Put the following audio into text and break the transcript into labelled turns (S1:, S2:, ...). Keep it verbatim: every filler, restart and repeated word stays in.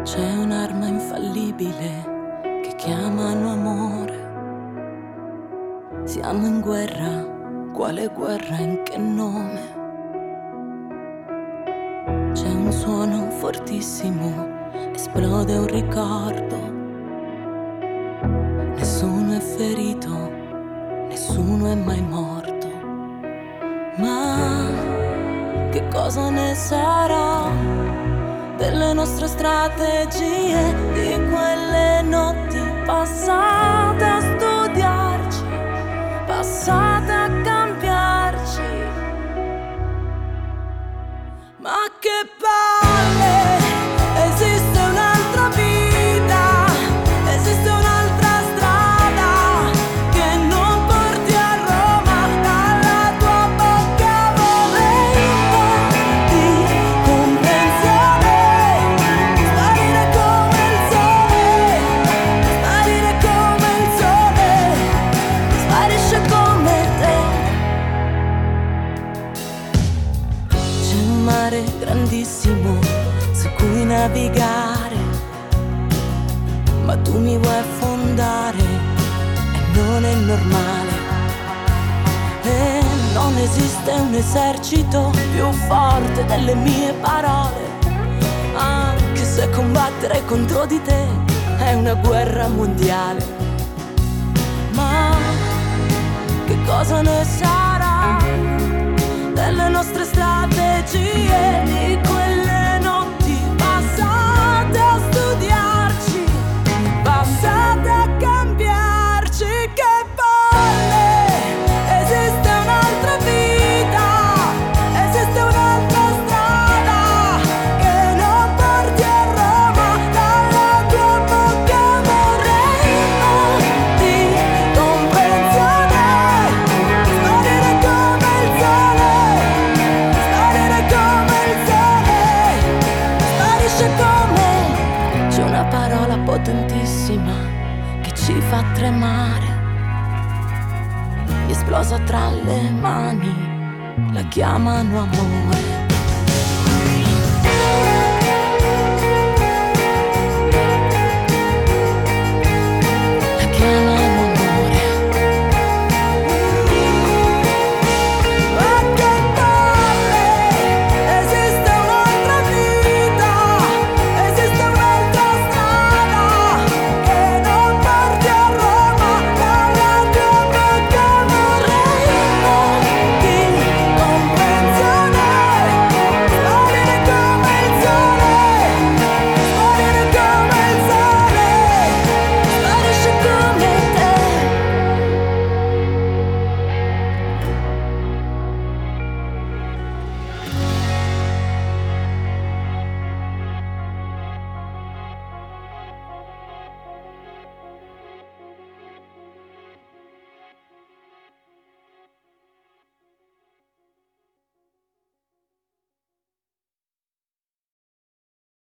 S1: C'è un'arma infallibile che chiamano amore. Siamo in guerra, quale guerra, in che nome? C'è un suono fortissimo, esplode un ricordo. Nessuno è ferito, nessuno è mai morto. Ma che cosa ne sarà delle nostre strategie, di quelle notti passate a studiarci, passate a cambiarci? Ma che palle, esiste un'altra vita, esiste un'altra strada che non porti a Roma. Dalla tua bocca vorrei un po' di comprensione, sparire come il sole, sparire come il sole, sparisce come te. C'è un mare grandissimo su cui navigare, ma tu mi vuoi affondare e non è normale. E non esiste un esercito più forte delle mie parole, anche se combattere contro di te è una guerra mondiale. Ma che cosa ne sarà delle nostre strategie, di quelle notti passate a studiarci, passate a cambiarci? Che palle, esiste un'altra vita, esiste un'altra strada che non porti a Roma. Dalla tua bocca vorrei un po' di comprensione, sparire come il sole, sparire come il sole, sparisce come. C'è una parola potentissima che ci fa tremare, mi è esplosa tra le mani, la chiamano amore.